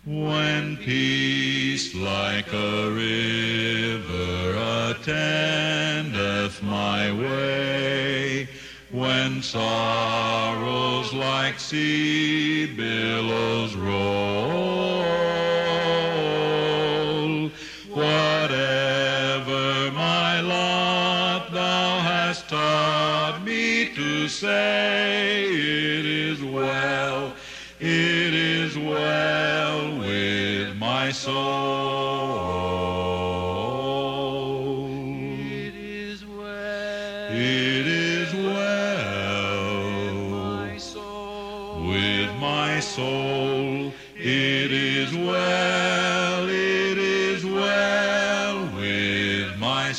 When peace like a river attendeth my way, when sorrows like sea billows roll, whatever my lot thou hast taught me to say, it is well, it is well with my soul. It is well. It is well my soul. with my soul. It is well, it is well with my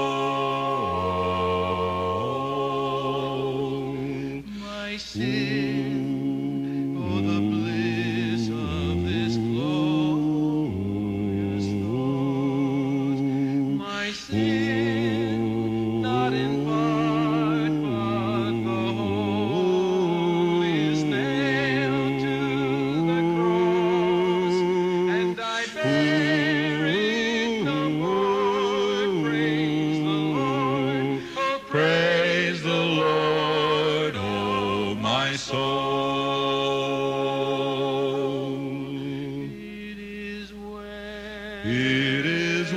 soul. My sin, oh the bliss of this glorious thought. My sin, not in part, but the whole is nailed to the cross, and I bear it no more. Praise the Lord, oh Praise the Lord, oh my soul. it is well. It is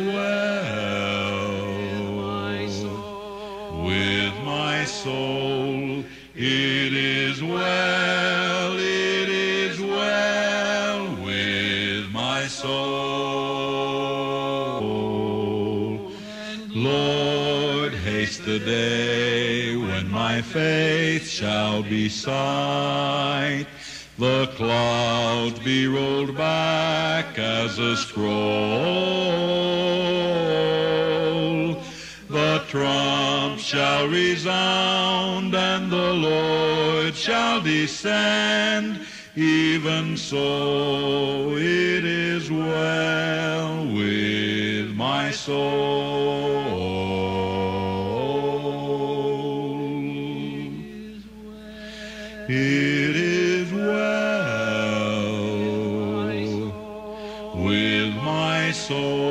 well my soul. with my soul. It is well, it is well with my soul. Lord, haste the day when my faith shall be sight, the clouds be rolled back as a scroll, the trump shall resound and the Lord shall descend. Even so it is well with my soul. It is well with my soul.